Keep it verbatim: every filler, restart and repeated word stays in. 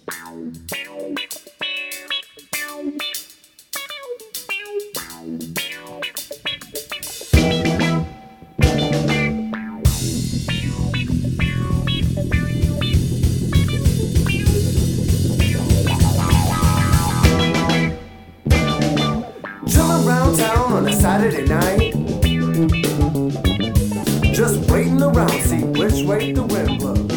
Chilling around town on a Saturday night, just waiting around, see which way the wind blows.